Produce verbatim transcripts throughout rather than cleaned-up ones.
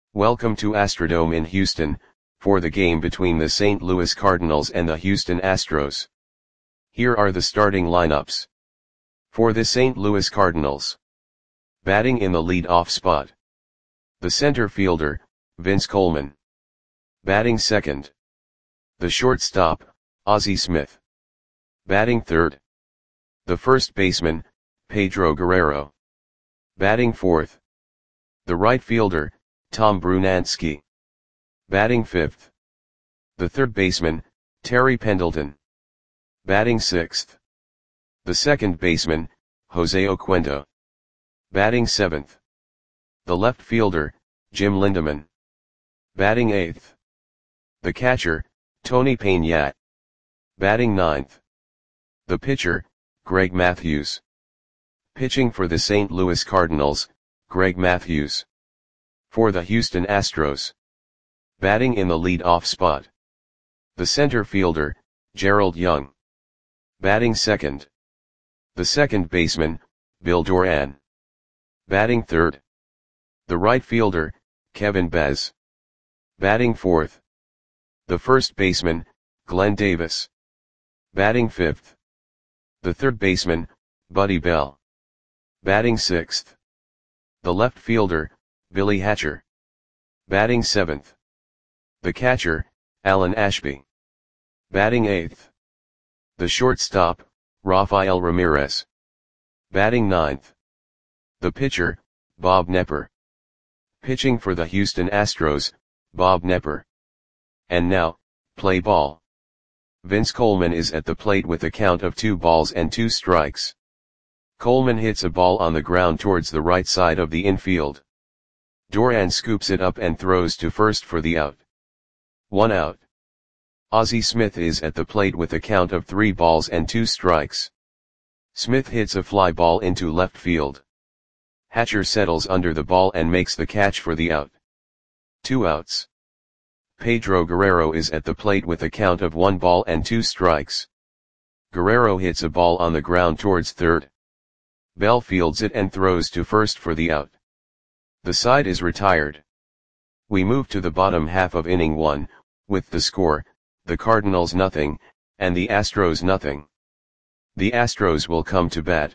Welcome to Astrodome in Houston, for the game between the Saint Louis Cardinals and the Houston Astros. Here are the starting lineups. For the Saint Louis Cardinals. Batting in the lead-off spot. The center fielder, Vince Coleman. Batting second. The shortstop, Ozzie Smith. Batting third. The first baseman, Pedro Guerrero. Batting fourth. The right fielder, Tom Brunansky. Batting fifth. The third baseman, Terry Pendleton. Batting sixth. The second baseman, Jose Oquendo. Batting seventh. The left fielder, Jim Lindemann. Batting eighth. The catcher, Tony Peña. Batting ninth. The pitcher, Greg Matthews. Pitching for the Saint Louis Cardinals, Greg Matthews. For the Houston Astros. Batting in the lead-off spot. The center fielder, Gerald Young. Batting second. The second baseman, Bill Doran. Batting third. The right fielder, Kevin Bez. Batting fourth. The first baseman, Glenn Davis. Batting fifth. The third baseman, Buddy Bell. Batting sixth. The left fielder, Billy Hatcher. Batting seventh. The catcher, Alan Ashby. Batting eighth. The shortstop, Rafael Ramirez. Batting ninth. The pitcher, Bob Knepper. Pitching for the Houston Astros, Bob Knepper. And now, play ball. Vince Coleman is at the plate with a count of two balls and two strikes. Coleman hits a ball on the ground towards the right side of the infield. Doran scoops it up and throws to first for the out. One out. Ozzie Smith is at the plate with a count of three balls and two strikes. Smith hits a fly ball into left field. Hatcher settles under the ball and makes the catch for the out. Two outs. Pedro Guerrero is at the plate with a count of one ball and two strikes. Guerrero hits a ball on the ground towards third. Bell fields it and throws to first for the out. The side is retired. We move to the bottom half of inning one, with the score, the Cardinals nothing, and the Astros nothing. The Astros will come to bat.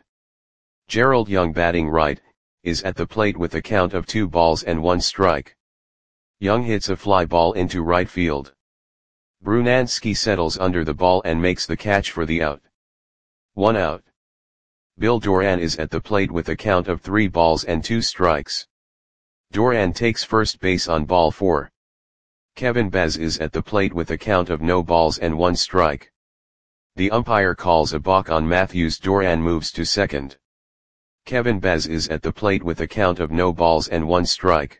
Gerald Young batting right, is at the plate with a count of two balls and one strike. Young hits a fly ball into right field. Brunansky settles under the ball and makes the catch for the out. One out. Bill Doran is at the plate with a count of three balls and two strikes. Doran takes first base on ball four. Kevin Bez is at the plate with a count of no balls and one strike. The umpire calls a balk on Matthews. Doran moves to second. Kevin Bez is at the plate with a count of no balls and one strike.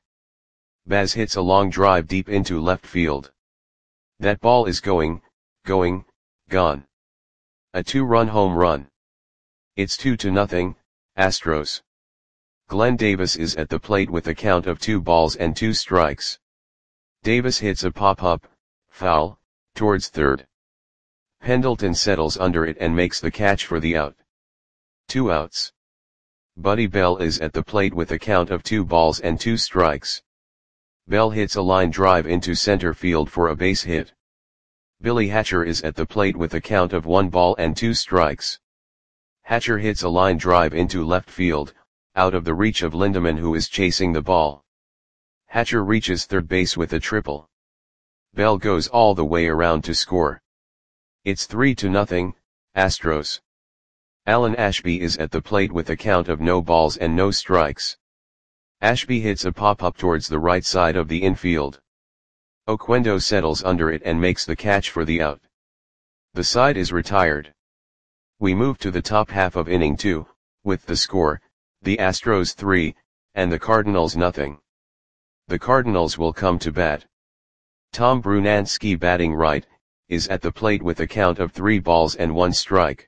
Bez hits a long drive deep into left field. That ball is going, going, gone. A two-run home run. It's two to nothing, Astros. Glenn Davis is at the plate with a count of two balls and two strikes. Davis hits a pop-up, foul, towards third. Pendleton settles under it and makes the catch for the out. Two outs. Buddy Bell is at the plate with a count of two balls and two strikes. Bell hits a line drive into center field for a base hit. Billy Hatcher is at the plate with a count of one ball and two strikes. Hatcher hits a line drive into left field, out of the reach of Lindemann, who is chasing the ball. Hatcher reaches third base with a triple. Bell goes all the way around to score. It's three to nothing, Astros. Alan Ashby is at the plate with a count of no balls and no strikes. Ashby hits a pop-up towards the right side of the infield. Oquendo settles under it and makes the catch for the out. The side is retired. We move to the top half of inning two, with the score, the Astros three, and the Cardinals nothing. The Cardinals will come to bat. Tom Brunansky batting right, is at the plate with a count of three balls and one strike.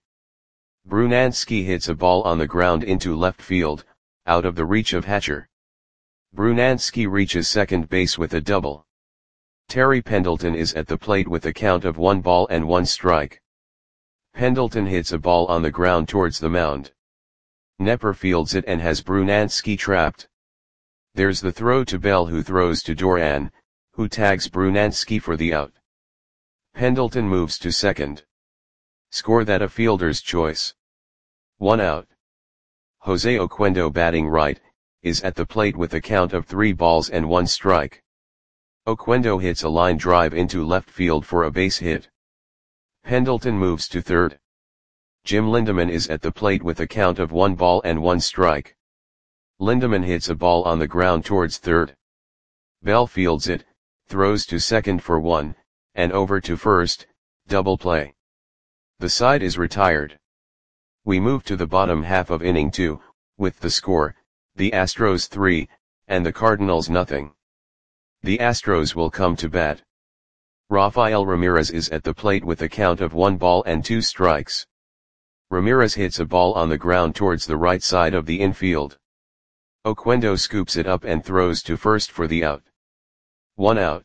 Brunansky hits a ball on the ground into left field, out of the reach of Hatcher. Brunansky reaches second base with a double. Terry Pendleton is at the plate with a count of one ball and one strike. Pendleton hits a ball on the ground towards the mound. Knepper fields it and has Brunansky trapped. There's the throw to Bell, who throws to Doran, who tags Brunansky for the out. Pendleton moves to second. Score that a fielder's choice. One out. Jose Oquendo, batting right, is at the plate with a count of three balls and one strike. Oquendo hits a line drive into left field for a base hit. Pendleton moves to third. Jim Lindeman is at the plate with a count of one ball and one strike. Lindeman hits a ball on the ground towards third. Bell fields it, throws to second for one, and over to first, double play. The side is retired. We move to the bottom half of inning two, with the score, the Astros three, and the Cardinals nothing. The Astros will come to bat. Rafael Ramirez is at the plate with a count of one ball and two strikes. Ramirez hits a ball on the ground towards the right side of the infield. Oquendo scoops it up and throws to first for the out. One out.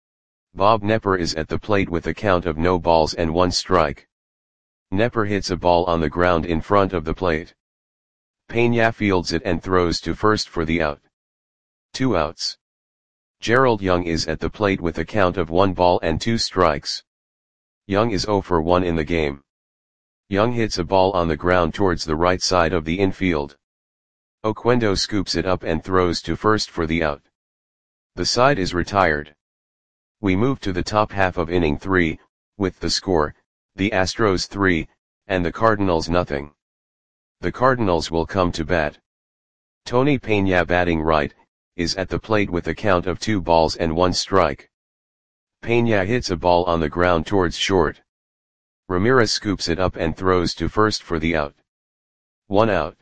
Bob Knepper is at the plate with a count of no balls and one strike. Knepper hits a ball on the ground in front of the plate. Peña fields it and throws to first for the out. Two outs. Gerald Young is at the plate with a count of one ball and two strikes. Young is oh for one in the game. Young hits a ball on the ground towards the right side of the infield. Oquendo scoops it up and throws to first for the out. The side is retired. We move to the top half of inning three, with the score, the Astros three, and the Cardinals nothing. The Cardinals will come to bat. Tony Peña, batting right, is at the plate with a count of two balls and one strike. Peña hits a ball on the ground towards short. Ramirez scoops it up and throws to first for the out. One out.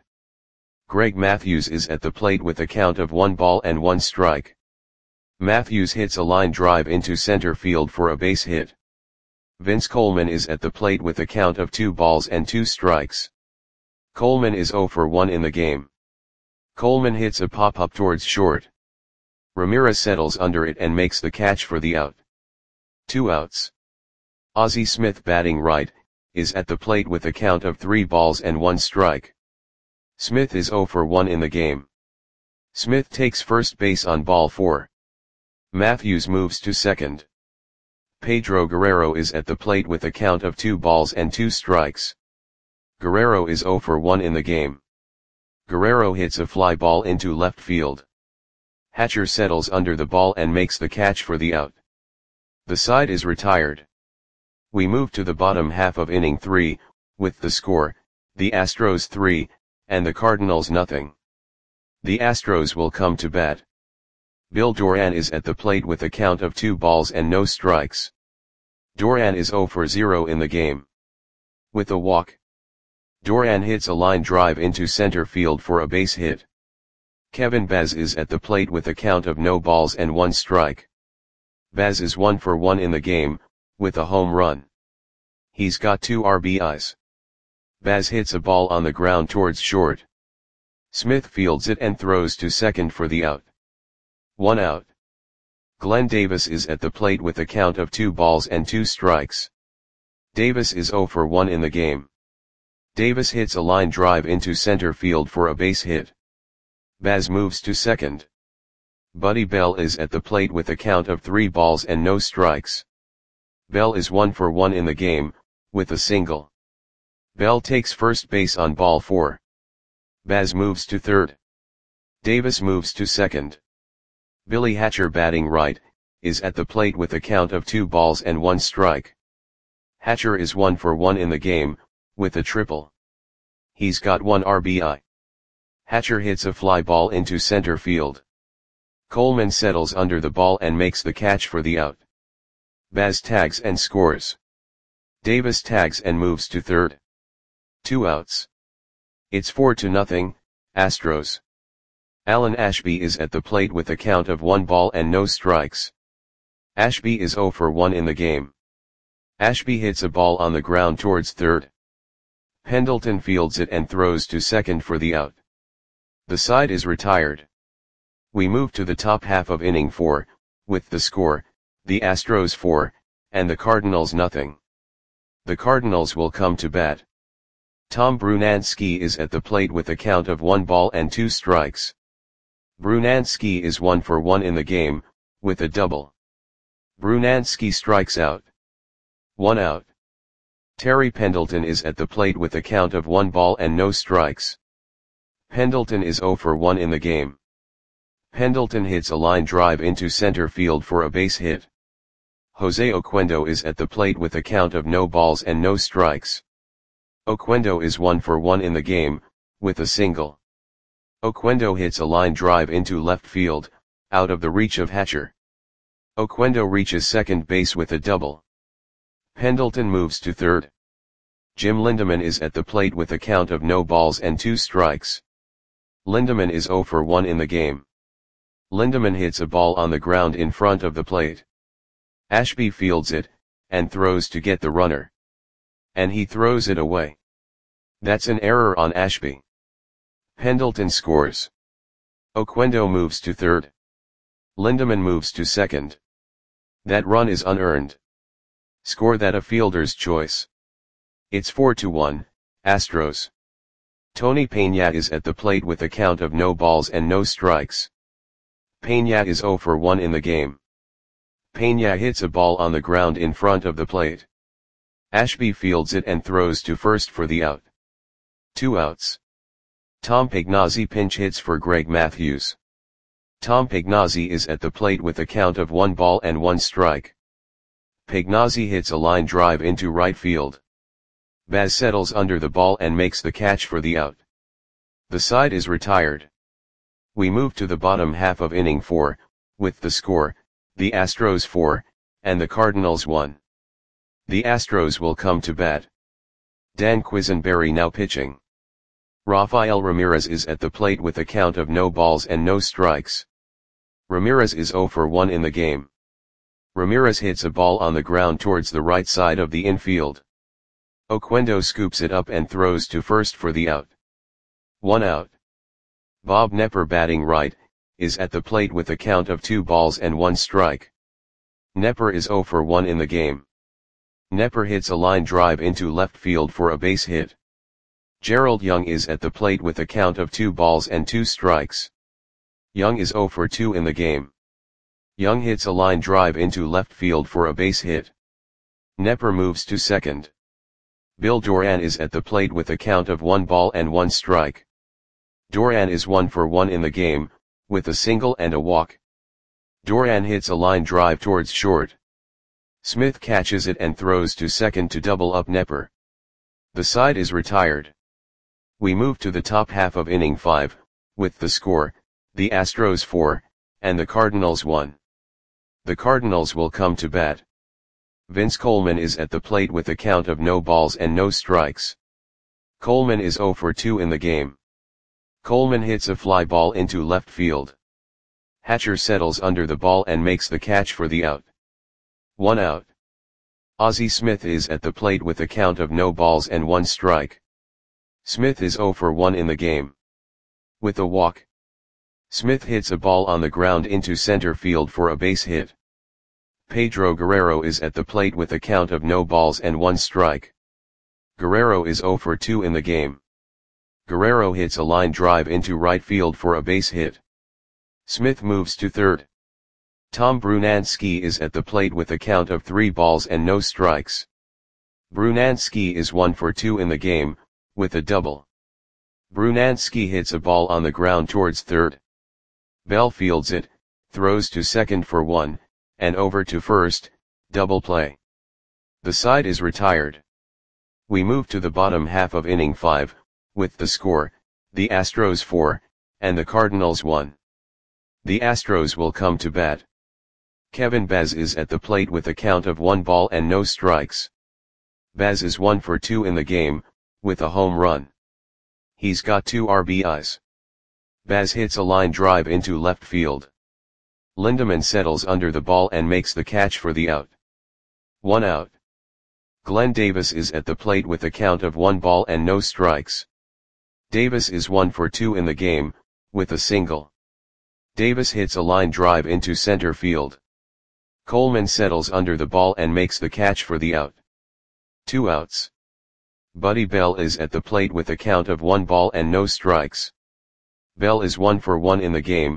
Greg Matthews is at the plate with a count of one ball and one strike. Matthews hits a line drive into center field for a base hit. Vince Coleman is at the plate with a count of two balls and two strikes. Coleman is oh for one in the game. Coleman hits a pop-up towards short. Ramirez settles under it and makes the catch for the out. Two outs. Ozzie Smith, batting right, is at the plate with a count of three balls and one strike. Smith is oh for one in the game. Smith takes first base on ball four. Matthews moves to second. Pedro Guerrero is at the plate with a count of two balls and two strikes. Guerrero is oh for one in the game. Guerrero hits a fly ball into left field. Hatcher settles under the ball and makes the catch for the out. The side is retired. We move to the bottom half of inning three, with the score, the Astros three, and the Cardinals nothing. The Astros will come to bat. Bill Doran is at the plate with a count of two balls and no strikes. Doran is oh for zero in the game. With a walk. Doran hits a line drive into center field for a base hit. Kevin Baz is at the plate with a count of no balls and one strike. Baz is one for one in the game, with a home run. He's got two R B Is. Baz hits a ball on the ground towards short. Smith fields it and throws to second for the out. One out. Glenn Davis is at the plate with a count of two balls and two strikes. Davis is oh for one in the game. Davis hits a line drive into center field for a base hit. Baz moves to second. Buddy Bell is at the plate with a count of three balls and no strikes. Bell is one for one in the game, with a single. Bell takes first base on ball four. Baz moves to third. Davis moves to second. Billy Hatcher, batting right, is at the plate with a count of two balls and one strike. Hatcher is one for one in the game, with a triple. He's got one R B I. Hatcher hits a fly ball into center field. Coleman settles under the ball and makes the catch for the out. Baz tags and scores. Davis tags and moves to third. Two outs. It's four to nothing, Astros. Alan Ashby is at the plate with a count of one ball and no strikes. Ashby is oh for one in the game. Ashby hits a ball on the ground towards third. Pendleton fields it and throws to second for the out. The side is retired. We move to the top half of inning four, with the score, the Astros four, and the Cardinals nothing. The Cardinals will come to bat. Tom Brunansky is at the plate with a count of one ball and two strikes. Brunansky is one for one in the game, with a double. Brunansky strikes out. One out. Terry Pendleton is at the plate with a count of one ball and no strikes. Pendleton is zero for one in the game. Pendleton hits a line drive into center field for a base hit. Jose Oquendo is at the plate with a count of no balls and no strikes. Oquendo is one for one in the game, with a single. Oquendo hits a line drive into left field, out of the reach of Hatcher. Oquendo reaches second base with a double. Pendleton moves to third. Jim Lindemann is at the plate with a count of no balls and two strikes. Lindemann is zero for one in the game. Lindemann hits a ball on the ground in front of the plate. Ashby fields it, and throws to get the runner. And he throws it away. That's an error on Ashby. Pendleton scores. Oquendo moves to third. Lindemann moves to second. That run is unearned. Score that a fielder's choice. It's four to one, Astros. Tony Peña is at the plate with a count of no balls and no strikes. Peña is zero for one in the game. Peña hits a ball on the ground in front of the plate. Ashby fields it and throws to first for the out. Two outs. Tom Pagnozzi pinch hits for Greg Matthews. Tom Pagnozzi is at the plate with a count of one ball and one strike. Pagnozzi hits a line drive into right field. Baz settles under the ball and makes the catch for the out. The side is retired. We move to the bottom half of inning four, with the score, the Astros four, and the Cardinals one. The Astros will come to bat. Dan Quisenberry now pitching. Rafael Ramirez is at the plate with a count of no balls and no strikes. Ramirez is zero for one in the game. Ramirez hits a ball on the ground towards the right side of the infield. Oquendo scoops it up and throws to first for the out. One out. Bob Knepper, batting right, is at the plate with a count of two balls and one strike. Knepper is zero for one in the game. Knepper hits a line drive into left field for a base hit. Gerald Young is at the plate with a count of two balls and two strikes. Young is zero for two in the game. Young hits a line drive into left field for a base hit. Knepper moves to second. Bill Doran is at the plate with a count of one ball and one strike. Doran is one for one in the game, with a single and a walk. Doran hits a line drive towards short. Smith catches it and throws to second to double up Knepper. The side is retired. We move to the top half of inning five, with the score, the Astros four, and the Cardinals one. The Cardinals will come to bat. Vince Coleman is at the plate with a count of no balls and no strikes. Coleman is zero for two in the game. Coleman hits a fly ball into left field. Hatcher settles under the ball and makes the catch for the out. One out. Ozzie Smith is at the plate with a count of no balls and one strike. Smith is zero for one in the game. With a walk. Smith hits a ball on the ground into center field for a base hit. Pedro Guerrero is at the plate with a count of no balls and one strike. Guerrero is zero for two in the game. Guerrero hits a line drive into right field for a base hit. Smith moves to third. Tom Brunansky is at the plate with a count of three balls and no strikes. Brunansky is one for two in the game, with a double. Brunansky hits a ball on the ground towards third. Bell fields it, throws to second for one, and over to first, double play. The side is retired. We move to the bottom half of inning five, with the score, the Astros four, and the Cardinals one. The Astros will come to bat. Kevin Baz is at the plate with a count of one ball and no strikes. Baz is one for two in the game, with a home run. He's got two R B Is. Baz hits a line drive into left field. Lindemann settles under the ball and makes the catch for the out. One out. Glenn Davis is at the plate with a count of one ball and no strikes. Davis is one for two in the game, with a single. Davis hits a line drive into center field. Coleman settles under the ball and makes the catch for the out. Two outs. Buddy Bell is at the plate with a count of one ball and no strikes. Bell is one for one in the game,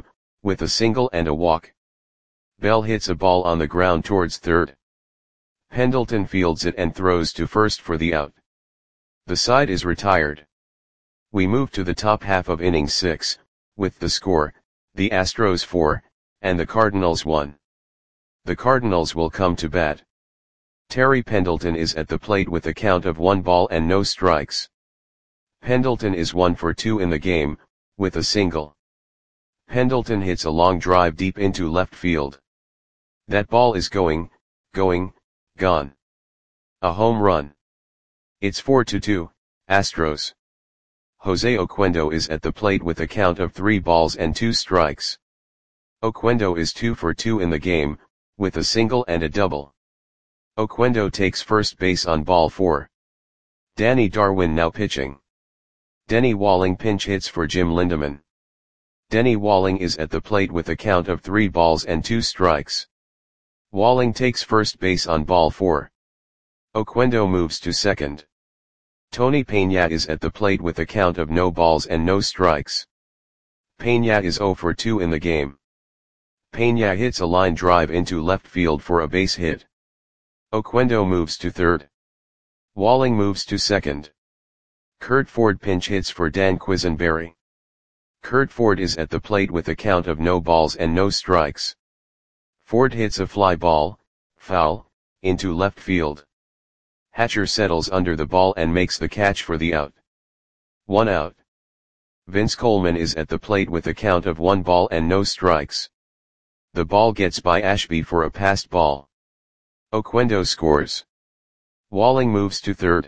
with a single and a walk. Bell hits a ball on the ground towards third. Pendleton fields it and throws to first for the out. The side is retired. We move to the top half of inning six, with the score, the Astros four, and the Cardinals one. The Cardinals will come to bat. Terry Pendleton is at the plate with a count of one ball and no strikes. Pendleton is one for two in the game, with a single. Pendleton hits a long drive deep into left field. That ball is going, going, gone. A home run. It's four to two, Astros. Jose Oquendo is at the plate with a count of three balls and two strikes. Oquendo is two for two in the game, with a single and a double. Oquendo takes first base on ball four. Danny Darwin now pitching. Denny Walling pinch hits for Jim Lindemann. Denny Walling is at the plate with a count of three balls and two strikes. Walling takes first base on ball four. Oquendo moves to second. Tony Peña is at the plate with a count of no balls and no strikes. Peña is zero for two in the game. Peña hits a line drive into left field for a base hit. Oquendo moves to third. Walling moves to second. Curt Ford pinch hits for Dan Quisenberry. Curt Ford is at the plate with a count of no balls and no strikes. Ford hits a fly ball, foul, into left field. Hatcher settles under the ball and makes the catch for the out. One out. Vince Coleman is at the plate with a count of one ball and no strikes. The ball gets by Ashby for a passed ball. Oquendo scores. Walling moves to third.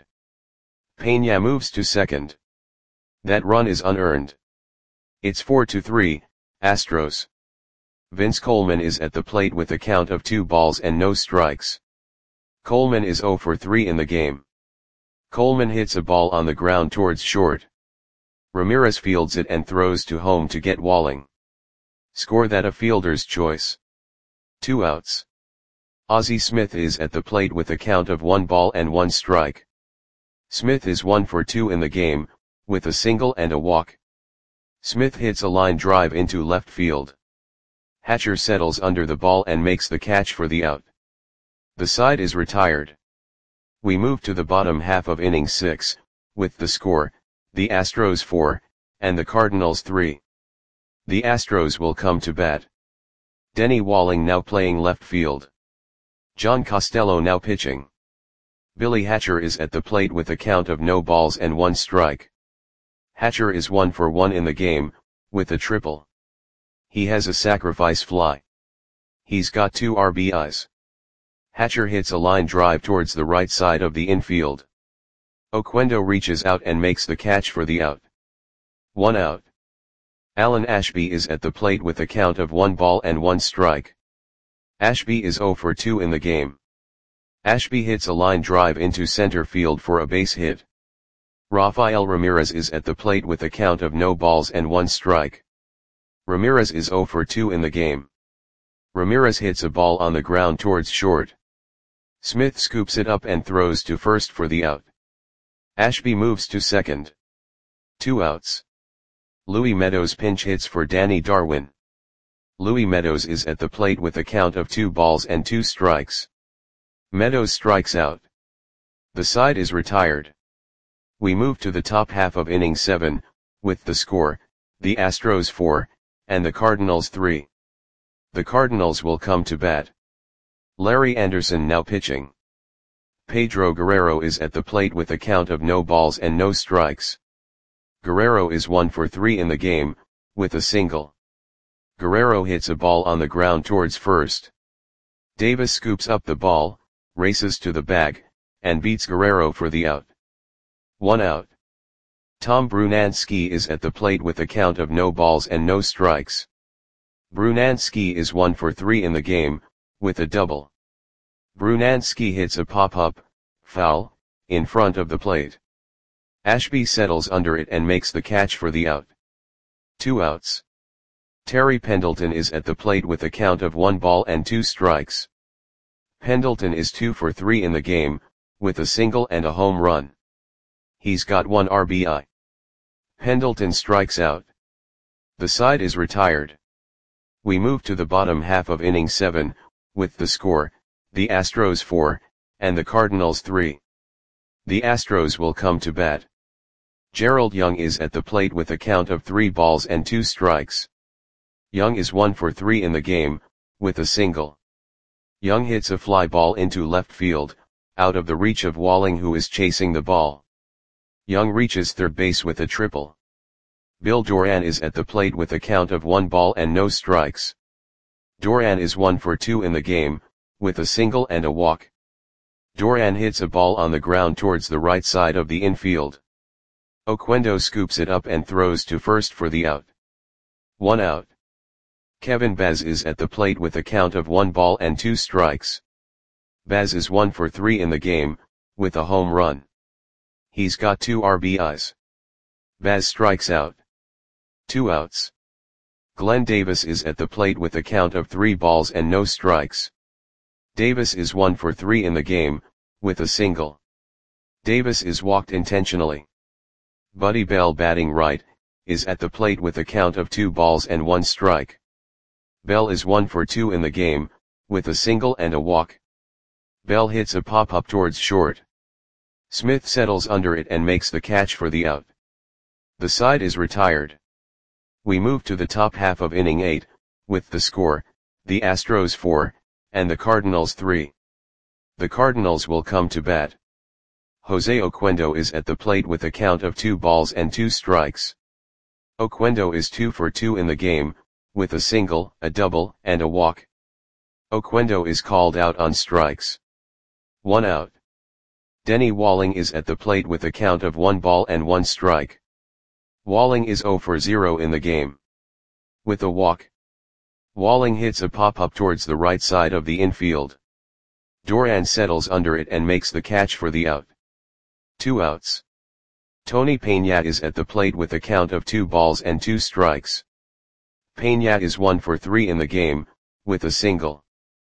Peña moves to second. That run is unearned. It's four to three, Astros. Vince Coleman is at the plate with a count of two balls and no strikes. Coleman is zero for three in the game. Coleman hits a ball on the ground towards short. Ramirez fields it and throws to home to get Walling. Score that a fielder's choice. Two outs. Ozzie Smith is at the plate with a count of one ball and one strike. Smith is one for two in the game, with a single and a walk. Smith hits a line drive into left field. Hatcher settles under the ball and makes the catch for the out. The side is retired. We move to the bottom half of inning six, with the score, the Astros four, and the Cardinals three. The Astros will come to bat. Denny Walling now playing left field. John Costello now pitching. Billy Hatcher is at the plate with a count of no balls and one strike. Hatcher is one for one in the game, with a triple. He has a sacrifice fly. He's got two R B Is. Hatcher hits a line drive towards the right side of the infield. Oquendo reaches out and makes the catch for the out. One out. Alan Ashby is at the plate with a count of one ball and one strike. Ashby is zero for two in the game. Ashby hits a line drive into center field for a base hit. Rafael Ramirez is at the plate with a count of no balls and one strike. Ramirez is zero for two in the game. Ramirez hits a ball on the ground towards short. Smith scoops it up and throws to first for the out. Ashby moves to second. Two outs. Louis Meadows pinch hits for Danny Darwin. Louis Meadows is at the plate with a count of two balls and two strikes. Meadows strikes out. The side is retired. We move to the top half of inning seven, with the score, the Astros four, and the Cardinals three. The Cardinals will come to bat. Larry Anderson now pitching. Pedro Guerrero is at the plate with a count of no balls and no strikes. Guerrero is one for three in the game, with a single. Guerrero hits a ball on the ground towards first. Davis scoops up the ball, races to the bag, and beats Guerrero for the out. One out. Tom Brunansky is at the plate with a count of no balls and no strikes. Brunansky is one for three in the game, with a double. Brunansky hits a pop-up, foul, in front of the plate. Ashby settles under it and makes the catch for the out. Two outs. Terry Pendleton is at the plate with a count of one ball and two strikes. Pendleton is two for three in the game, with a single and a home run. He's got one R B I. Pendleton strikes out. The side is retired. We move to the bottom half of inning seven, with the score, the Astros four, and the Cardinals three. The Astros will come to bat. Gerald Young is at the plate with a count of three balls and two strikes. Young is one for three in the game, with a single. Young hits a fly ball into left field, out of the reach of Walling, who is chasing the ball. Young reaches third base with a triple. Bill Doran is at the plate with a count of one ball and no strikes. Doran is one for two in the game, with a single and a walk. Doran hits a ball on the ground towards the right side of the infield. Oquendo scoops it up and throws to first for the out. One out. Kevin Baz is at the plate with a count of one ball and two strikes. Baz is one for three in the game, with a home run. He's got two R B Is. Baz strikes out. Two outs. Glenn Davis is at the plate with a count of three balls and no strikes. Davis is one for three in the game, with a single. Davis is walked intentionally. Buddy Bell, batting right, is at the plate with a count of two balls and one strike. Bell is one for two in the game, with a single and a walk. Bell hits a pop-up towards short. Smith settles under it and makes the catch for the out. The side is retired. We move to the top half of inning eight, with the score, the Astros four, and the Cardinals three. The Cardinals will come to bat. Jose Oquendo is at the plate with a count of two balls and two strikes. Oquendo is two for two in the game, with a single, a double, and a walk. Oquendo is called out on strikes. One out. Denny Walling is at the plate with a count of one ball and one strike. Walling is zero for zero in the game. With a walk. Walling hits a pop-up towards the right side of the infield. Doran settles under it and makes the catch for the out. Two outs. Tony Peña is at the plate with a count of two balls and two strikes. Peña is one for three in the game, with a single.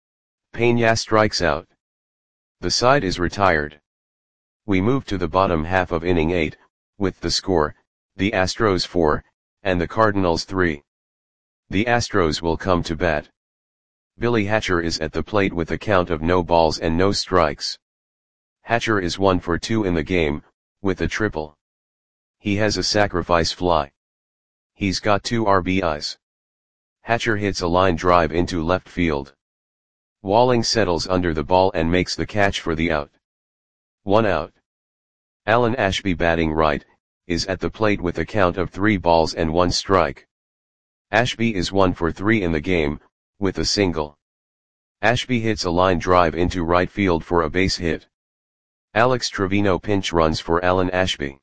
Peña strikes out. The side is retired. We move to the bottom half of inning eight, with the score, the Astros four, and the Cardinals three. The Astros will come to bat. Billy Hatcher is at the plate with a count of no balls and no strikes. Hatcher is one for two in the game, with a triple. He has a sacrifice fly. He's got two R B Is. Hatcher hits a line drive into left field. Walling settles under the ball and makes the catch for the out. One out. Alan Ashby, batting right, is at the plate with a count of three balls and one strike. Ashby is one for three in the game, with a single. Ashby hits a line drive into right field for a base hit. Alex Trevino pinch runs for Alan Ashby.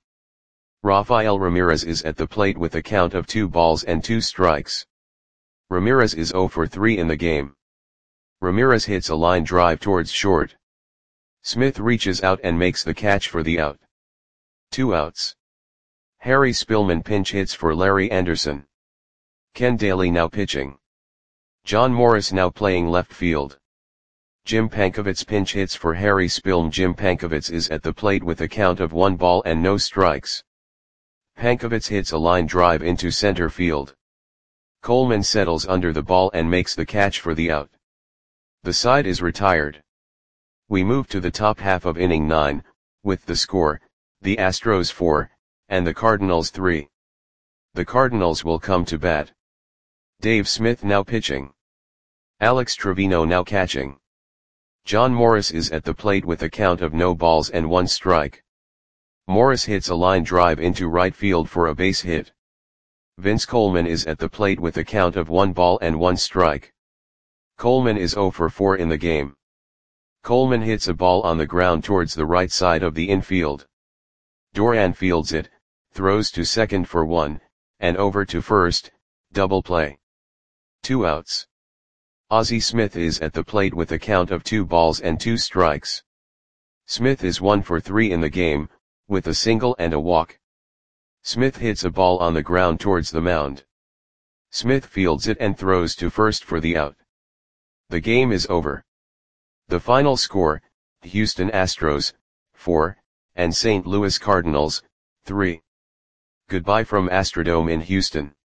Rafael Ramirez is at the plate with a count of two balls and two strikes. Ramirez is zero for three in the game. Ramirez hits a line drive towards short. Smith reaches out and makes the catch for the out. Two outs. Harry Spillman pinch hits for Larry Anderson. Ken Daly now pitching. John Morris now playing left field. Jim Pankovitz pinch hits for Harry Spillman. Jim Pankovitz is at the plate with a count of one ball and no strikes. Pankovitz hits a line drive into center field. Coleman settles under the ball and makes the catch for the out. The side is retired. We move to the top half of inning nine, with the score, the Astros four, and the Cardinals three. The Cardinals will come to bat. Dave Smith now pitching. Alex Trevino now catching. John Morris is at the plate with a count of no balls and one strike. Morris hits a line drive into right field for a base hit. Vince Coleman is at the plate with a count of one ball and one strike. Coleman is zero for four in the game. Coleman hits a ball on the ground towards the right side of the infield. Doran fields it, throws to second for one, and over to first, double play. Two outs. Ozzie Smith is at the plate with a count of two balls and two strikes. Smith is one for three in the game, with a single and a walk. Smith hits a ball on the ground towards the mound. Smith fields it and throws to first for the out. The game is over. The final score, Houston Astros, four, and Saint Louis Cardinals, three. Goodbye from Astrodome in Houston.